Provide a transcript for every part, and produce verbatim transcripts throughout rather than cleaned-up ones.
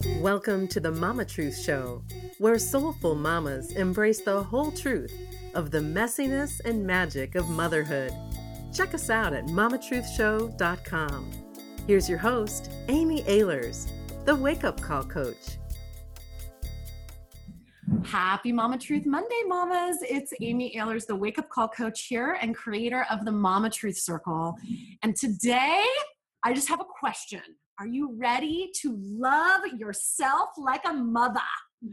Welcome to the Mama Truth Show, where soulful mamas embrace the whole truth of the messiness and magic of motherhood. Check us out at mama truth show dot com. Here's your host, Amy Ahlers, the Wake Up Call Coach. Happy Mama Truth Monday, mamas. It's Amy Ahlers, the Wake Up Call Coach here and creator of the Mama Truth Circle. And today, I just have a question. Are you ready to love yourself like a mother?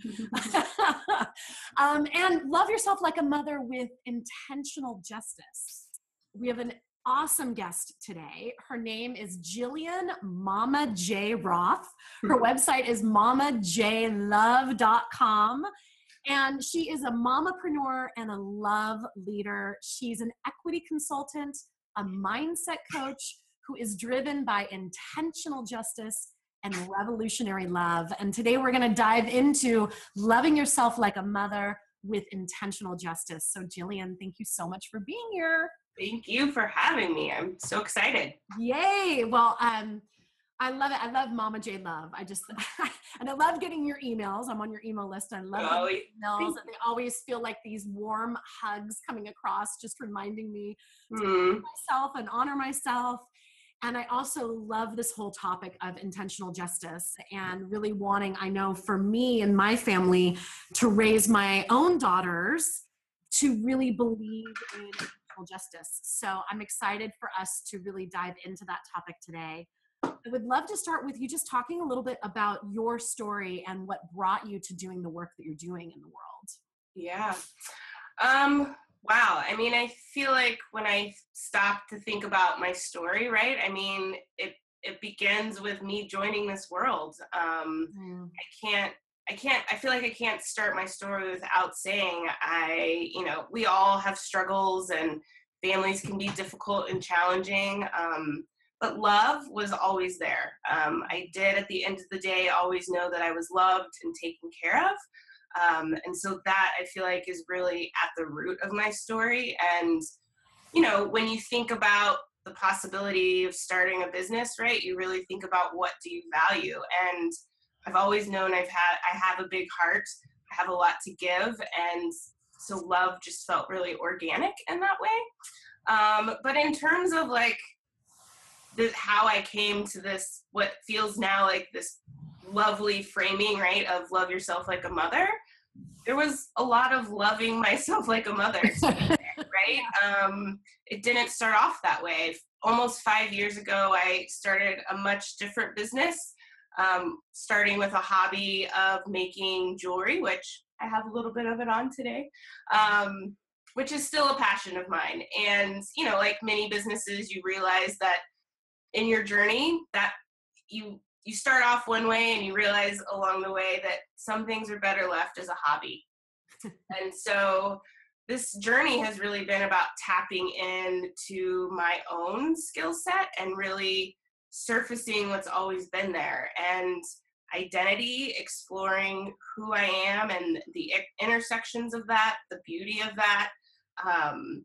um, and love yourself like a mother with intentional justice. We have an awesome guest today. Her name is Jillian Mama J. Roth. Her website is mama j love dot com. And she is a mamapreneur and a love leader. She's an equity consultant, a mindset coach who is driven by intentional justice and revolutionary love. And today we're going to dive into loving yourself like a mother with intentional justice. So Jillian, thank you so much for being here. Thank you for having me. I'm so excited. Yay. Well, um, I love it. I love Mama J Love. I just, and I love getting your emails. I'm on your email list. I love oh, your emails. And they always feel like these warm hugs coming across, just reminding me to mm. love myself and honor myself. And I also love this whole topic of intentional justice and really wanting, I know for me and my family, to raise my own daughters to really believe in intentional justice. So I'm excited for us to really dive into that topic today. I would love to start with you just talking a little bit about your story and what brought you to doing the work that you're doing in the world. Yeah. Um, wow. I mean, I feel like when I stop to think about my story, right? I mean, it, it begins with me joining this world. Um, mm. I can't, I can't, I feel like I can't start my story without saying I, you know, we all have struggles and families can be difficult and challenging. Um, But love was always there. Um, I did, at the end of the day, always know that I was loved and taken care of. Um, and so that, I feel like, is really at the root of my story. And, you know, when you think about the possibility of starting a business, right, you really think about what do you value. And I've always known I've had, I have a big heart. I have a lot to give. And so love just felt really organic in that way. Um, but in terms of, like, This, how I came to this, what feels now like this lovely framing, right, of love yourself like a mother, there was a lot of loving myself like a mother, right? Um, it didn't start off that way. Almost five years ago, I started a much different business, um, starting with a hobby of making jewelry, which I have a little bit of it on today, um, which is still a passion of mine. And, you know, like many businesses, you realize that in your journey that you you start off one way and you realize along the way that some things are better left as a hobby. And so this journey has really been about tapping into my own skill set and really surfacing what's always been there, and identity, exploring who I am and the intersections of that, the beauty of that, um,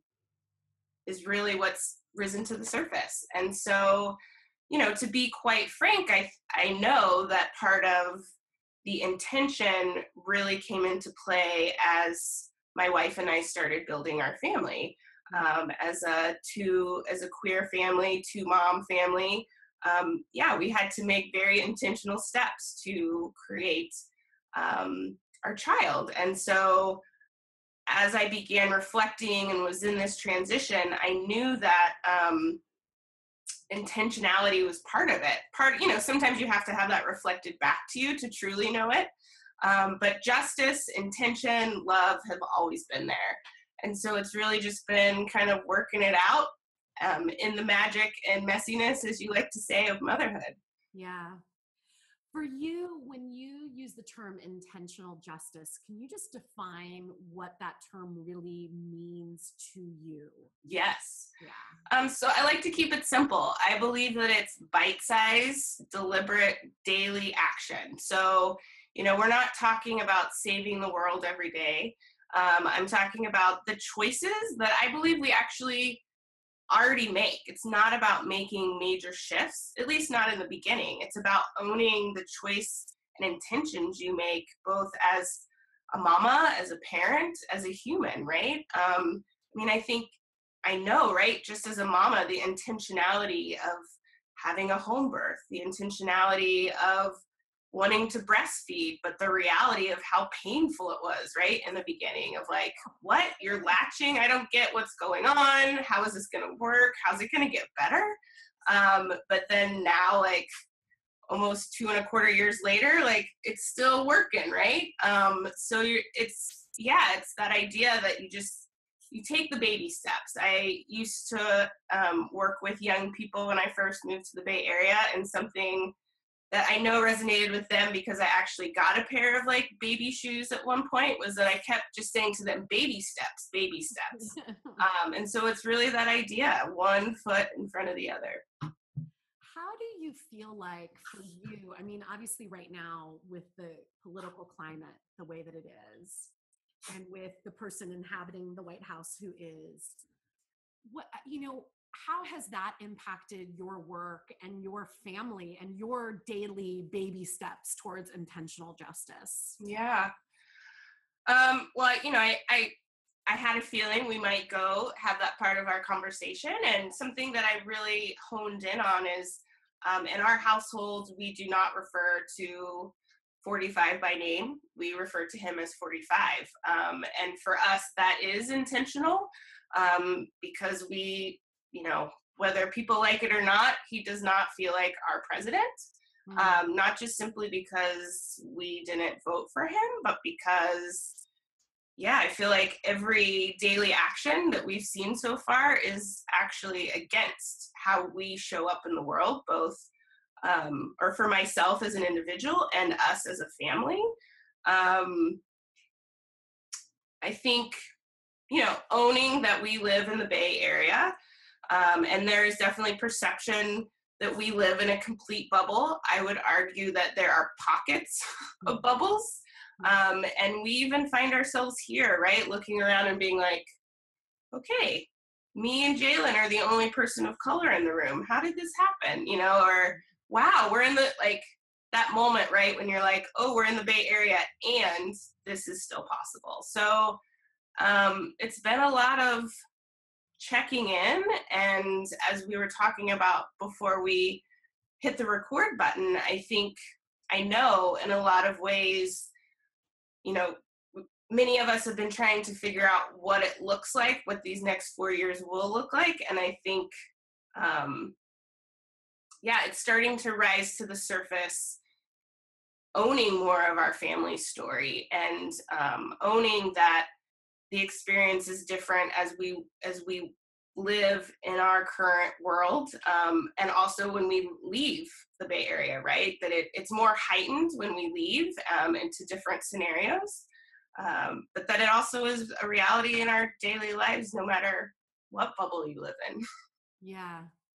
is really what's risen to the surface. And so, you know, to be quite frank, I I know that part of the intention really came into play as my wife and I started building our family, um, as a two as a queer family, two mom family. Um, yeah, we had to make very intentional steps to create um, our child. And so as I began reflecting and was in this transition, I knew that um, intentionality was part of it. Part, you know, sometimes you have to have that reflected back to you to truly know it. Um, but justice, intention, love have always been there. And so it's really just been kind of working it out um, in the magic and messiness, as you like to say, of motherhood. Yeah. For you, when you use the term intentional justice, can you just define what that term really means to you? Yes. Yeah. Um, so I like to keep it simple. I believe that it's bite-sized, deliberate, daily action. So, you know, we're not talking about saving the world every day. Um, I'm talking about the choices that I believe we actually already make. It's not about making major shifts, at least not in the beginning. It's about owning the choice and intentions you make, both as a mama, as a parent, as a human, right? Um, I mean, I think I know, right? Just as a mama, the intentionality of having a home birth, the intentionality of wanting to breastfeed, but the reality of how painful it was, right? In the beginning of like, what? You're latching? I don't get what's going on. How is this going to work? How's it going to get better? Um, but then now, like, almost two and a quarter years later, like, it's still working, right? Um, so you're, it's, yeah, it's that idea that you just, you take the baby steps. I used to um, work with young people when I first moved to the Bay Area, and something that I know resonated with them, because I actually got a pair of like baby shoes at one point, was that I kept just saying to them, baby steps, baby steps. um, and so it's really that idea, one foot in front of the other. How do you feel like for you, I mean, obviously right now with the political climate, the way that it is, and with the person inhabiting the White House who is, what, you know, how has that impacted your work and your family and your daily baby steps towards intentional justice? Yeah. Um, well, you know, I, I, I had a feeling we might go have that part of our conversation, and something that I really honed in on is, um, in our household, we do not refer to forty-five by name. We refer to him as forty-five. Um, and for us, that is intentional, um, because we, you know, whether people like it or not, he does not feel like our president, mm-hmm. um, not just simply because we didn't vote for him, but because, yeah, I feel like every daily action that we've seen so far is actually against how we show up in the world, both, um, or for myself as an individual and us as a family. Um, I think, you know, owning that we live in the Bay Area, um, and there is definitely perception that we live in a complete bubble. I would argue that there are pockets of bubbles. Um, and we even find ourselves here, right? Looking around and being like, okay, me and Jalen are the only person of color in the room. How did this happen? You know, or wow, we're in the, like, that moment, right? When you're like, oh, we're in the Bay Area and this is still possible. So um, it's been a lot of checking in. And as we were talking about before we hit the record button, I think, I know in a lot of ways, you know, many of us have been trying to figure out what it looks like, what these next four years will look like. And I think, um, yeah, it's starting to rise to the surface, owning more of our family story, and um, owning that the experience is different as we as we live in our current world, um, and also when we leave the Bay Area, right? That it, it's more heightened when we leave um, into different scenarios, um, but that it also is a reality in our daily lives, no matter what bubble you live in. Yeah.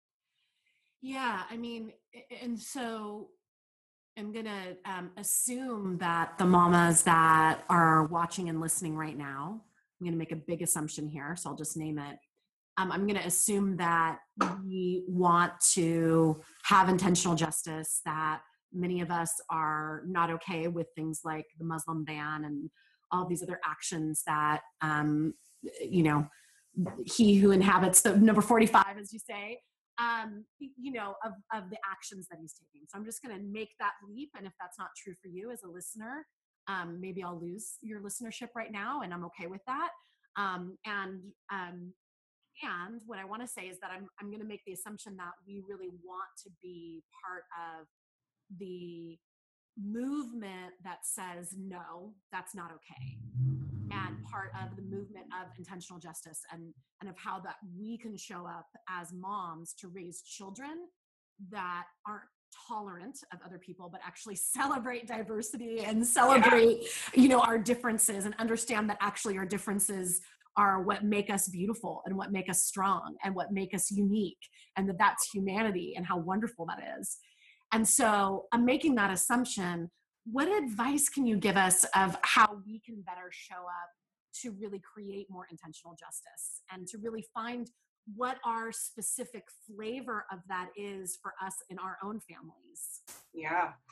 Yeah, I mean, and so I'm going to um, assume that the mamas that are watching and listening right now, I'm going to make a big assumption here, so I'll just name it. Um, I'm going to assume that we want to have intentional justice, that many of us are not okay with things like the Muslim ban and all these other actions that, um, you know, he who inhabits the number forty-five, as you say, um, you know, of, of the actions that he's taking. So I'm just going to make that leap. And if that's not true for you as a listener, um, maybe I'll lose your listenership right now, and I'm okay with that. Um, and, um, and what I want to say is that I'm, I'm going to make the assumption that we really want to be part of the movement that says, no, that's not okay. And part of the movement of intentional justice, and, and of how that we can show up as moms to raise children that aren't tolerant of other people, but actually celebrate diversity and celebrate, yeah. you know, our differences, and understand that actually our differences are what make us beautiful and what make us strong and what make us unique, and that that's humanity and how wonderful that is. And so I'm making that assumption. What advice can you give us of how we can better show up to really create more intentional justice, and to really find what our specific flavor of that is for us in our own families? Yeah.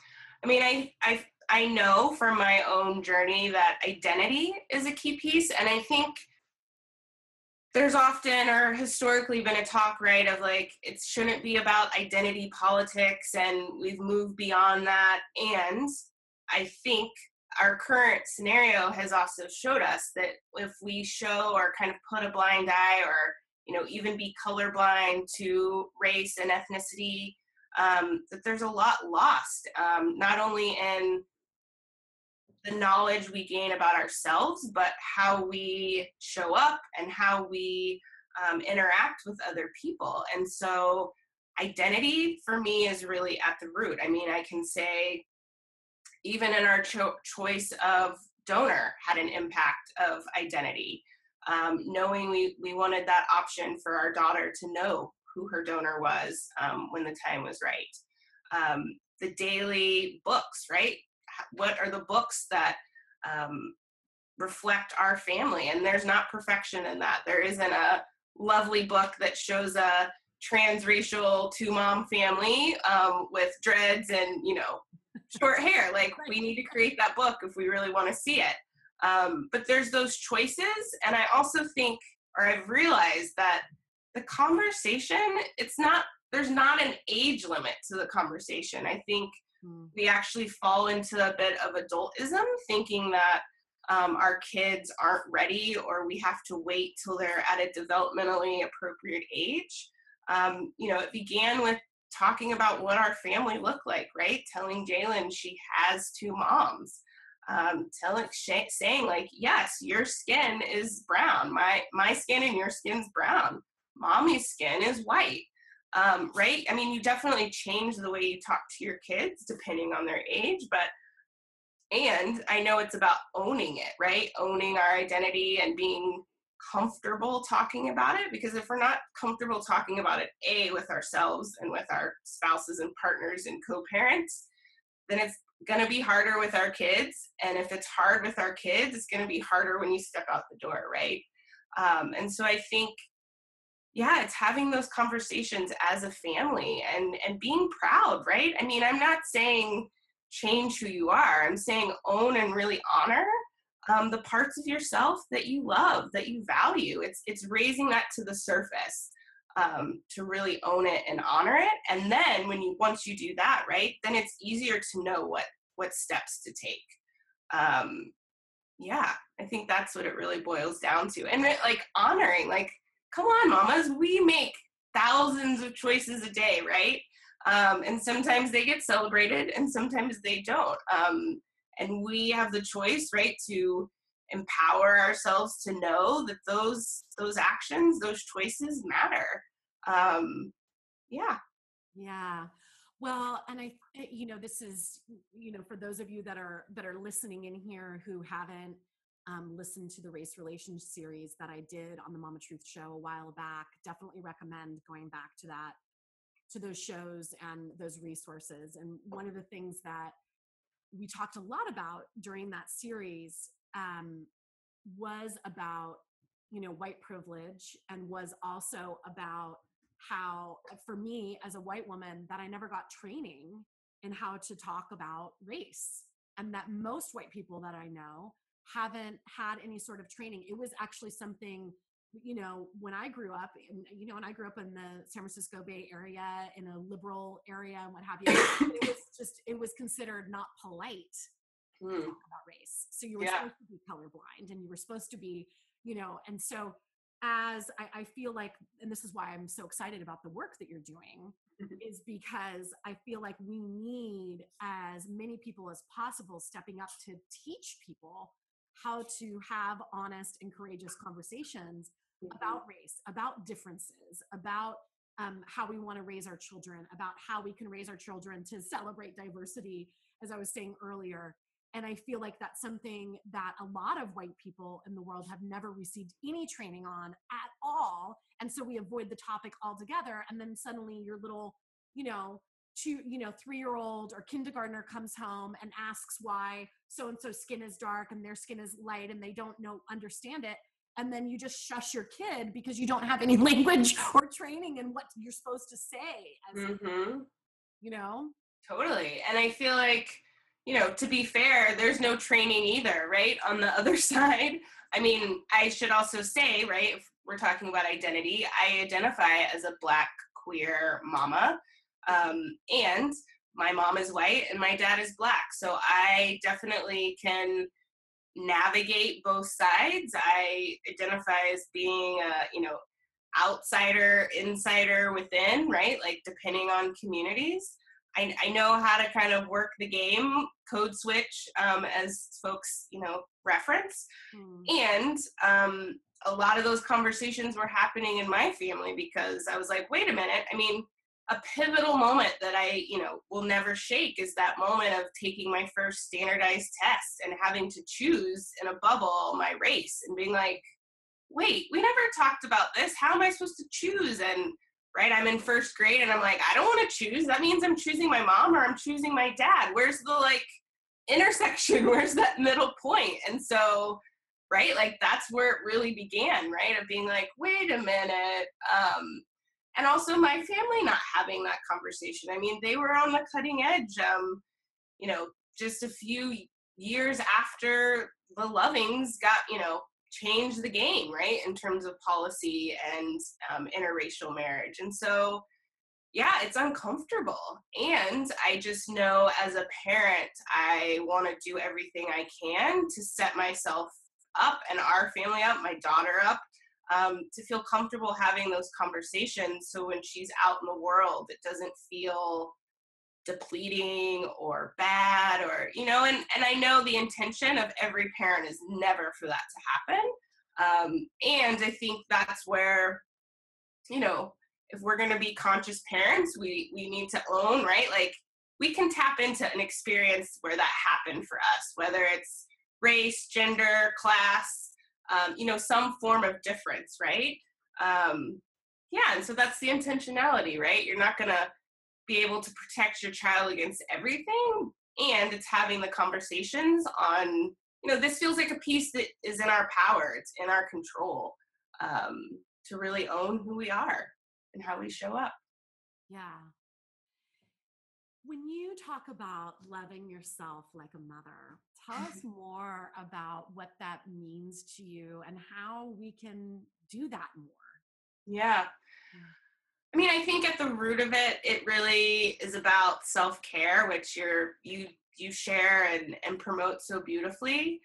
I mean, I, I, I know from my own journey that identity is a key piece. And I think there's often or historically been a talk, right, of like, it shouldn't be about identity politics, and we've moved beyond that. And I think our current scenario has also showed us that if we show or kind of put a blind eye, or, you know, even be colorblind to race and ethnicity, um, that there's a lot lost, um, not only in the knowledge we gain about ourselves, but how we show up and how we um, interact with other people. And so identity for me is really at the root. I mean, I can say even in our cho- choice of donor had an impact of identity. Um, knowing we, we wanted that option for our daughter to know who her donor was um, when the time was right. Um, the daily books, right? What are the books that um, reflect our family? And there's not perfection in that. There isn't a lovely book that shows a transracial two-mom family um, with dreads and, you know, short hair. Like, we need to create that book if we really want to see it. Um, but there's those choices. And I also think, or I've realized that the conversation, it's not, there's not an age limit to the conversation. I think mm. we actually fall into a bit of adultism, thinking that um, our kids aren't ready, or we have to wait till they're at a developmentally appropriate age. Um, you know, it began with talking about what our family looked like, right? Telling Jalen she has two moms. Um, telling, sh- saying like, yes, your skin is brown. My my skin and your skin's brown. Mommy's skin is white, um, right? I mean, you definitely change the way you talk to your kids depending on their age, but, and I know it's about owning it, right? Owning our identity and being comfortable talking about it, because if we're not comfortable talking about it, A, with ourselves and with our spouses and partners and co-parents, then it's going to be harder with our kids. And if it's hard with our kids, it's going to be harder when you step out the door, right? Um, and so I think, yeah, it's having those conversations as a family and, and being proud, right? I mean, I'm not saying change who you are. I'm saying own and really honor um, the parts of yourself that you love, that you value. It's, it's raising that to the surface um, to really own it and honor it. And then when you, once you do that, right, then it's easier to know what, what steps to take. Um, yeah, I think that's what it really boils down to. And it, like, honoring, like, come on, mamas, we make thousands of choices a day, right? Um, and sometimes they get celebrated and sometimes they don't. Um, and we have the choice, right, to empower ourselves to know that those those actions, those choices matter. Um, yeah. Yeah. Well, and I, you know, this is, you know, for those of you that are that are listening in here who haven't Um, listen to the race relations series that I did on the Mama Truth Show a while back. Definitely recommend going back to that, to those shows and those resources. And one of the things that we talked a lot about during that series um, was about, you know, white privilege, and was also about how, for me as a white woman, that I never got training in how to talk about race, and that most white people that I know haven't had any sort of training. It was actually something, you know, when I grew up, and, you know, and I grew up in the San Francisco Bay Area, in a liberal area and what have you, it was just, it was considered not polite mm. to talk about race. So you were yeah. supposed to be colorblind, and you were supposed to be, you know, and so as I, I feel like, and this is why I'm so excited about the work that you're doing, mm-hmm. is because I feel like we need as many people as possible stepping up to teach people how to have honest and courageous conversations mm-hmm. about race, about differences, about um, how we want to raise our children, about how we can raise our children to celebrate diversity, as I was saying earlier. And I feel like that's something that a lot of white people in the world have never received any training on at all. And so we avoid the topic altogether. And then suddenly your little, you know, two, you know, three-year-old or kindergartner comes home and asks why so-and-so's skin is dark and their skin is light, and they don't know, understand it. And then you just shush your kid because you don't have any language or training in what you're supposed to say, as mm-hmm. you know? Totally. And I feel like you know, to be fair, there's no training either, right? On the other side. I mean, I should also say, right, if we're talking about identity, I identify as a Black queer mama. Um, and my mom is white and my dad is Black. So I definitely can navigate both sides. I identify as being a, you know, outsider, insider within, right? Like depending on communities. I, I know how to kind of work the game, code switch, um, as folks, you know, reference. Mm. And um, a lot of those conversations were happening in my family because I was like, wait a minute. I mean, a pivotal moment that I, you know, will never shake is that moment of taking my first standardized test and having to choose in a bubble my race and being like, wait, we never talked about this. How am I supposed to choose? And right, I'm in first grade and I'm like, I don't want to choose. That means I'm choosing my mom or I'm choosing my dad. Where's the like intersection? Where's that middle point? And so, right, like that's where it really began, right? Of being like, wait a minute. Um, and also my family not having that conversation. I mean, they were on the cutting edge, um, you know, just a few years after the Lovings got, you know, changed the game, right, in terms of policy and um, interracial marriage. And so, yeah, it's uncomfortable. And I just know as a parent, I want to do everything I can to set myself up and our family up, my daughter up, um, to feel comfortable having those conversations. So when she's out in the world, it doesn't feel depleting or bad or, you know, and, and I know the intention of every parent is never for that to happen. Um, and I think that's where, you know, if we're going to be conscious parents, we, we need to own, right? Like we can tap into an experience where that happened for us, whether it's race, gender, class, um, you know, some form of difference, right? Um, yeah. And so that's the intentionality, right? You're not going to be able to protect your child against everything. And it's having the conversations on, you know, this feels like a piece that is in our power. It's in our control, um, to really own who we are and how we show up. Yeah. When you talk about loving yourself like a mother, tell us more about what that means to you and how we can do that more. Yeah. I mean, I think at the root of it, it really is about self-care, which you're, you you share and, and promote so beautifully.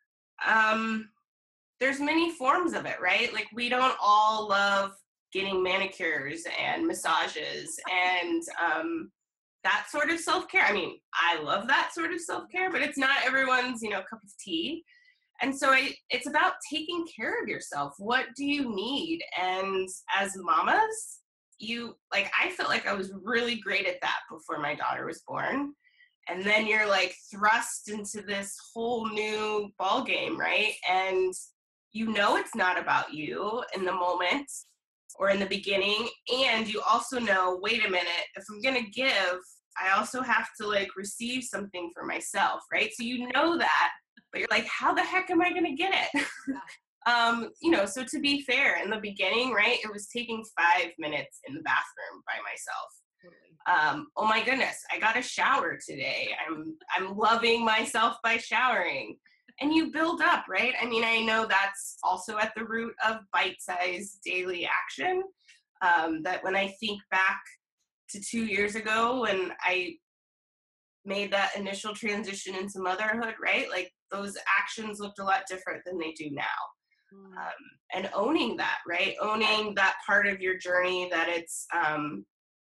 Um, there's many forms of it, right? Like we don't all love getting manicures and massages and um, that sort of self-care. I mean, I love that sort of self-care, but it's not everyone's, you know, cup of tea. And so I, it's about taking care of yourself. What do you need? And as mamas, you, like, I felt like I was really great at that before my daughter was born. And then you're like thrust into this whole new ball game, right? And you know it's not about you in the moment or in the beginning. And you also know, wait a minute, if I'm going to give, I also have to like receive something for myself, right? So you know that, but you're like, how the heck am I going to get it? um, you know, so to be fair, in the beginning, right, it was taking five minutes in the bathroom by myself. Um, oh my goodness, I got a shower today. I'm I'm loving myself by showering. And you build up, right? I mean, I know that's also at the root of bite-sized daily action. Um, that when I think back to two years ago when I made that initial transition into motherhood, right? Like those actions looked a lot different than they do now. Mm. Um, and owning that, right? Owning that part of your journey that it's, um,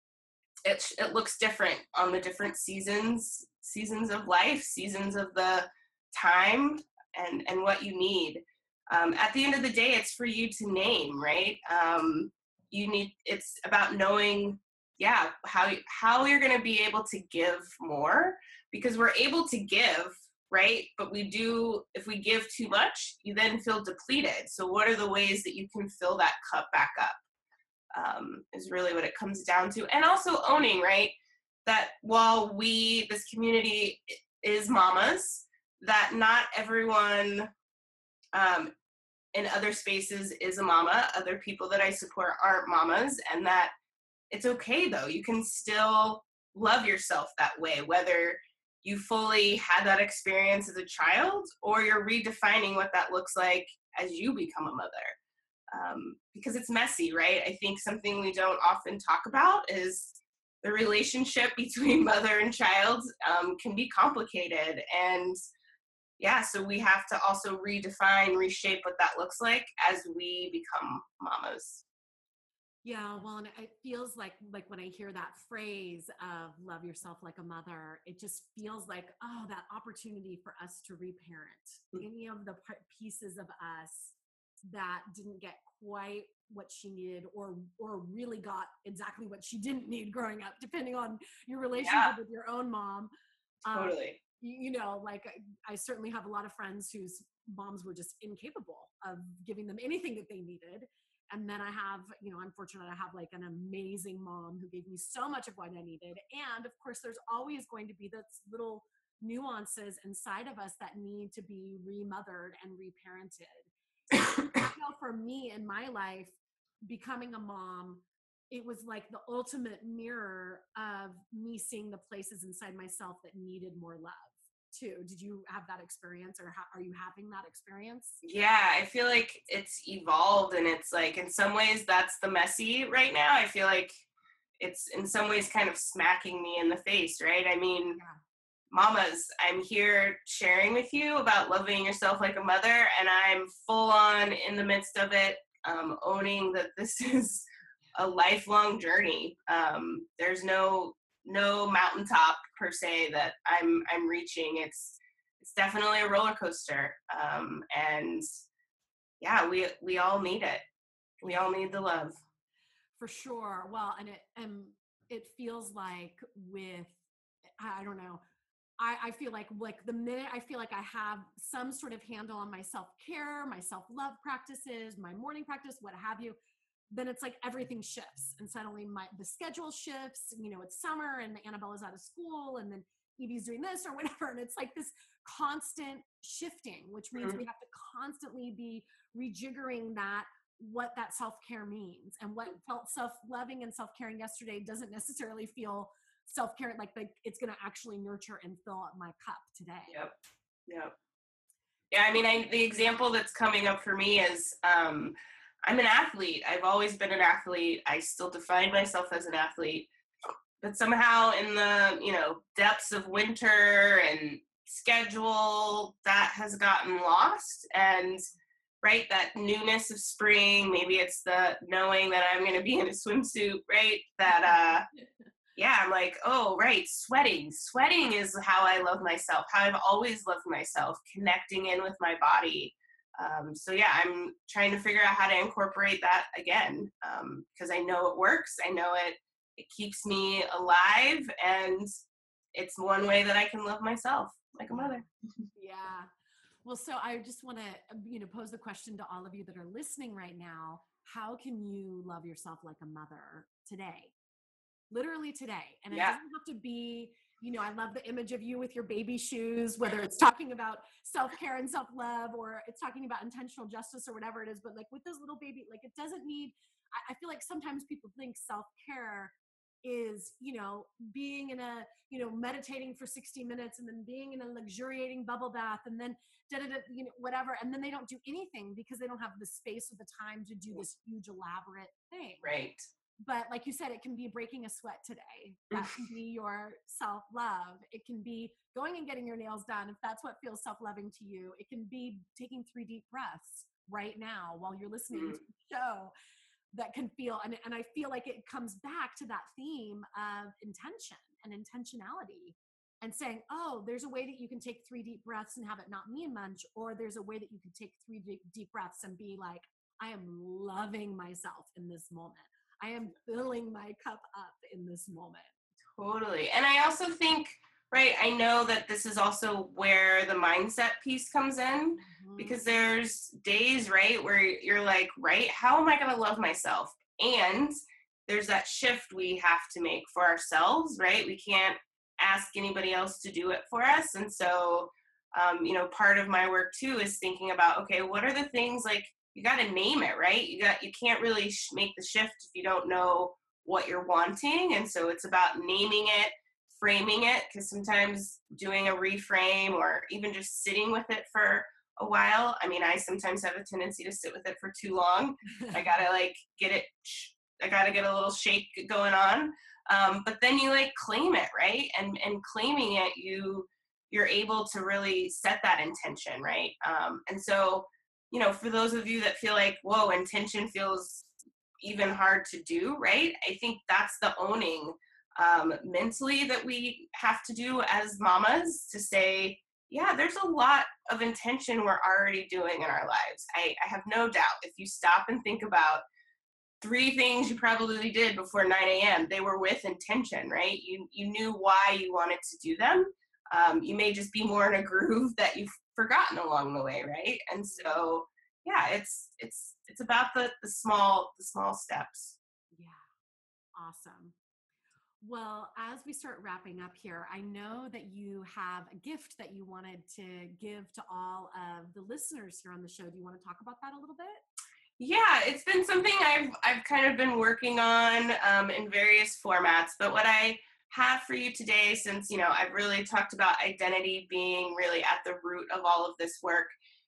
it, it looks different on the different seasons, seasons of life, seasons of the time and, and what you need. Um, at the end of the day, it's for you to name, right? Um, you need, it's about knowing, yeah, how, how you're going to be able to give more, because we're able to give, right? But we do, if we give too much, you then feel depleted. So what are the ways that you can fill that cup back up? Um, is really what it comes down to. And also owning, right, that while we, this community is mamas, that not everyone um, in other spaces is a mama. Other people that I support aren't mamas, and that it's okay though. You can still love yourself that way, whether you fully had that experience as a child, or you're redefining what that looks like as you become a mother. Um, because it's messy, right? I think something we don't often talk about is the relationship between mother and child um, can be complicated. And yeah, so we have to also redefine, reshape what that looks like as we become mamas. Yeah, well, and it feels like like when I hear that phrase of love yourself like a mother, it just feels like, oh, that opportunity for us to reparent Mm. any of the p- pieces of us that didn't get quite what she needed, or or really got exactly what she didn't need growing up, depending on your relationship Yeah, with your own mom. Um, totally. you, you know, like I, I certainly have a lot of friends whose moms were just incapable of giving them anything that they needed. And then I have, you know, I'm fortunate I have like an amazing mom who gave me so much of what I needed. And of course, there's always going to be those little nuances inside of us that need to be remothered and reparented. And I know for me in my life, becoming a mom, it was like the ultimate mirror of me seeing the places inside myself that needed more love too. Did you have that experience, or how, are you having that experience? Yeah, I feel like it's evolved, and it's like in some ways that's the messy right now. I feel like it's in some ways kind of smacking me in the face, right? I mean, Yeah. mamas, I'm here sharing with you about loving yourself like a mother, and I'm full on in the midst of it, um, owning that this is a lifelong journey. Um, there's no no mountaintop per se that I'm I'm reaching. It's it's definitely a roller coaster, um, and yeah, we we all need it. We all need the love. For sure. Well, and it and it feels like with I I don't know. I, I feel like like the minute I feel like I have some sort of handle on my self-care, my self-love practices, my morning practice, what have you, then it's like everything shifts. And suddenly my the schedule shifts. You know, it's summer and Annabella's out of school, and then Evie's doing this or whatever. And it's like this constant shifting, which means Mhm. we have to constantly be rejiggering that, what that self-care means, and what felt self-loving and self-caring yesterday doesn't necessarily feel self-care like, like it's going to actually nurture and fill up my cup today. Yep. Yep. Yeah, I mean, I, the example that's coming up for me is um, I'm an athlete. I've always been an athlete. I still define myself as an athlete. But somehow in the, you know, depths of winter and schedule, that has gotten lost. And right, that newness of spring, maybe it's the knowing that I'm going to be in a swimsuit, right? That, uh, yeah, I'm like, oh, right, sweating. Sweating is how I love myself, how I've always loved myself, connecting in with my body. Um, so yeah, I'm trying to figure out how to incorporate that again, um, because I know it works. I know it, it keeps me alive, and it's one way that I can love myself like a mother. Yeah. Well, so I just want to, you know, pose the question to all of you that are listening right now. How can you love yourself like a mother today? Literally today. And it Yeah. doesn't have to be, you know, I love the image of you with your baby shoes, whether it's talking about self-care and self-love, or it's talking about intentional justice or whatever it is. But like with those little baby, like it doesn't need, I, I feel like sometimes people think self-care is, you know, being in a, you know, meditating for sixty minutes and then being in a luxuriating bubble bath and then da da da, you know, whatever. And then they don't do anything because they don't have the space or the time to do this huge elaborate thing. Right. But like you said, it can be breaking a sweat today. That can be your self-love. It can be going and getting your nails done if that's what feels self-loving to you. It can be taking three deep breaths right now while you're listening Mm. to the show. That can feel, and, and I feel like it comes back to that theme of intention and intentionality, and saying, oh, there's a way that you can take three deep breaths and have it not mean much, or there's a way that you can take three deep, deep breaths and be like, I am loving myself in this moment. I am filling my cup up in this moment. Totally. And I also think, right, I know that this is also where the mindset piece comes in, Mm-hmm. because there's days, right, where you're like, right, how am I going to love myself? And there's that shift we have to make for ourselves, right? We can't ask anybody else to do it for us. And so, um, you know, part of my work too is thinking about, okay, what are the things, like, you got to name it, right? You got, you can't really sh- make the shift if you don't know what you're wanting. And so it's about naming it, framing it, because sometimes doing a reframe or even just sitting with it for a while. I mean, I sometimes have a tendency to sit with it for too long. I gotta like get it, I gotta get a little shake going on. Um, but then you like claim it, right? And and claiming it, you you're able to really set that intention, right? Um, and so, you know, for those of you that feel like, whoa, intention feels even hard to do, right? I think that's the owning um, mentally that we have to do as mamas, to say, yeah, there's a lot of intention we're already doing in our lives. I, I have no doubt if you stop and think about three things you probably did before nine a.m., they were with intention, right? You, you knew why you wanted to do them. Um, you may just be more in a groove that you've forgotten along the way, right? And so, yeah, it's it's it's about the the small the small steps. Yeah, awesome. Well, as we start wrapping up here, I know that you have a gift that you wanted to give to all of the listeners here on the show. Do you want to talk about that a little bit? Yeah, it's been something I've I've kind of been working on um, in various formats. But what I have for you today, since you know I've really talked about identity being really at the root of all of this work,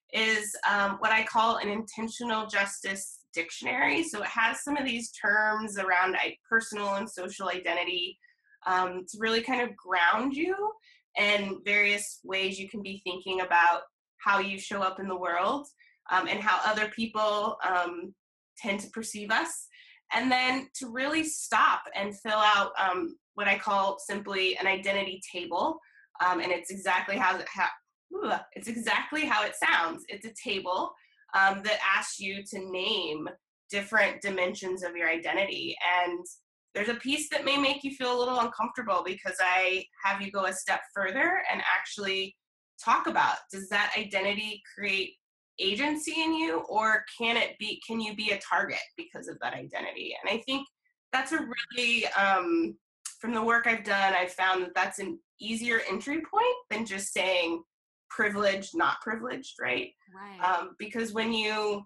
is um, what I call an intentional justice dictionary. So it has some of these terms around personal and social identity um, to really kind of ground you and various ways you can be thinking about how you show up in the world um, and how other people um, tend to perceive us. And then to really stop and fill out um, what I call simply an identity table. Um, and it's exactly how, how It's exactly how it sounds. It's a table um, that asks you to name different dimensions of your identity. And there's a piece that may make you feel a little uncomfortable, because I have you go a step further and actually talk about, does that identity create agency in you, or can it be, can you be a target because of that identity? And I think that's a really, um, from the work I've done, I've found that that's an easier entry point than just saying privileged, not privileged, right? Right. Um, because when you,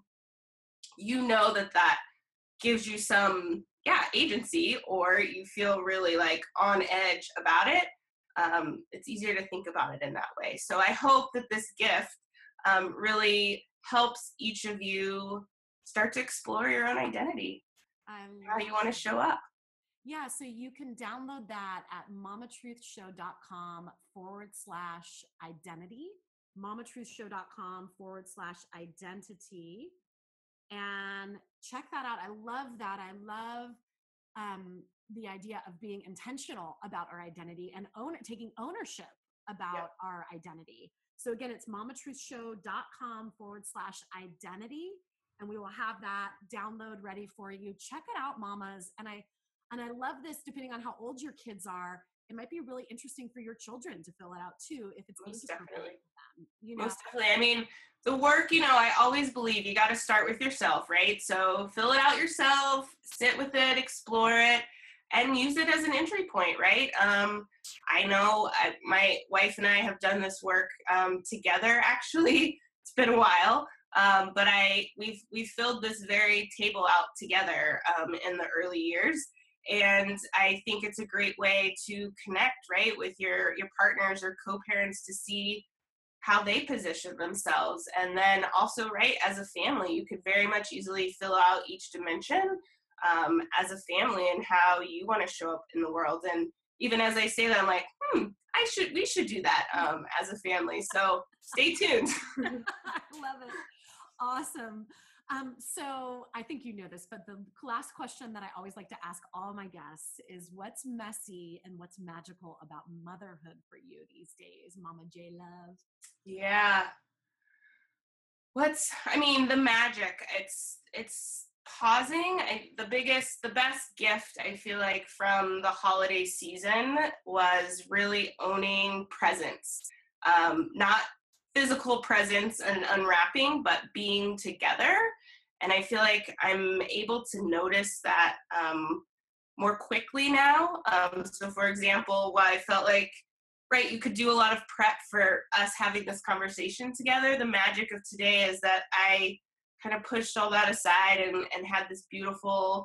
you know that that gives you some, yeah, agency, or you feel really like on edge about it, um, it's easier to think about it in that way. So I hope that this gift um, really helps each of you start to explore your own identity, how you want to show up. Yeah, so you can download that at mamatruthshow.com forward slash identity, mamatruthshow.com forward slash identity, and check that out. I love that. I love um, the idea of being intentional about our identity and own taking ownership about yep. our identity. So again, it's mamatruthshow.com forward slash identity, and we will have that download ready for you. Check it out, mamas. And I And I love this, depending on how old your kids are, it might be really interesting for your children to fill it out too, if it's Most definitely definitely. for them. You know? Most definitely. I mean, the work, you know, I always believe you got to start with yourself, right? So fill it out yourself, sit with it, explore it, and use it as an entry point, right? Um, I know I, my wife and I have done this work um, together, actually. It's been a while. Um, but I we've we've filled this very table out together um, in the early years. And I think it's a great way to connect, right, with your, your partners or co-parents to see how they position themselves. And then also, right, as a family, you could very much easily fill out each dimension um, as a family and how you want to show up in the world. And even as I say that, I'm like, hmm, I should, we should do that um, as a family. So stay tuned. I love it. Awesome. Um, so I think you know this, but the last question that I always like to ask all my guests is, what's messy and what's magical about motherhood for you these days, Mama J Love? Yeah. What's, I mean, the magic, it's, it's pausing. I, the biggest, the best gift I feel like from the holiday season was really owning presence. Um, not physical presence and unwrapping, but being together. And I feel like I'm able to notice that um, more quickly now. Um, so for example, while I felt like, right, you could do a lot of prep for us having this conversation together, the magic of today is that I kind of pushed all that aside and, and had this beautiful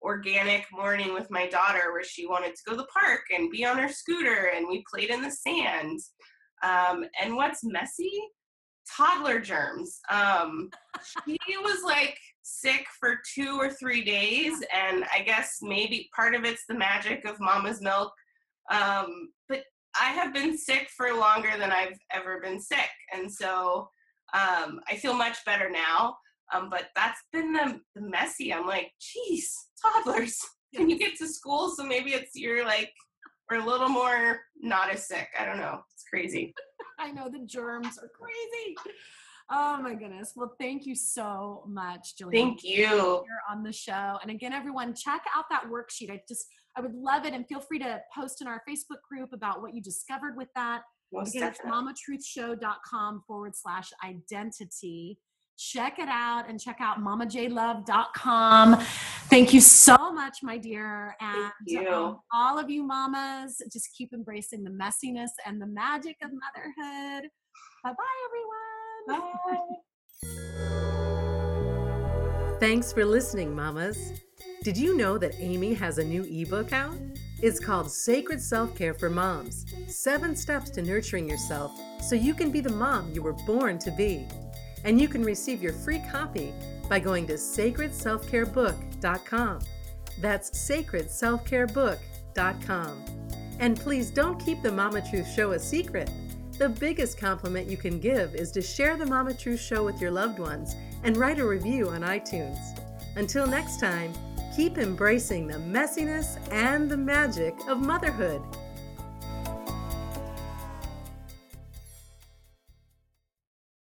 organic morning with my daughter where she wanted to go to the park and be on her scooter, and we played in the sand. Um, and what's messy? Toddler germs. Um, she was like sick for two or three days, and I guess maybe part of it's the magic of mama's milk. Um, but I have been sick for longer than I've ever been sick, and so um, I feel much better now. Um, but that's been the, the messy. I'm like, geez, toddlers, can you get to school? So maybe it's you're like, we're a little more not as sick. I don't know. It's crazy. I know, the germs are crazy. Oh my goodness. Well, thank you so much, Jillian. Thank you. Here on the show. And again, everyone, check out that worksheet. I just, I would love it. And feel free to post in our Facebook group about what you discovered with that. Most Again, definitely. it's mama truth show dot com forward slash identity. Check it out and check out mama j love dot com. Thank you so much, my dear. And Thank you. Um, all of you mamas, just keep embracing the messiness and the magic of motherhood. Bye-bye, everyone. Bye. Thanks for listening, mamas. Did you know that Amy has a new ebook out? It's called Sacred Self-Care for Moms, Seven Steps to Nurturing Yourself so you can be the mom you were born to be. And you can receive your free copy by going to sacred self care book dot com. That's sacred self care book dot com. And please don't keep the Mama Truth Show a secret. The biggest compliment you can give is to share the Mama Truth Show with your loved ones and write a review on iTunes. Until next time, keep embracing the messiness and the magic of motherhood.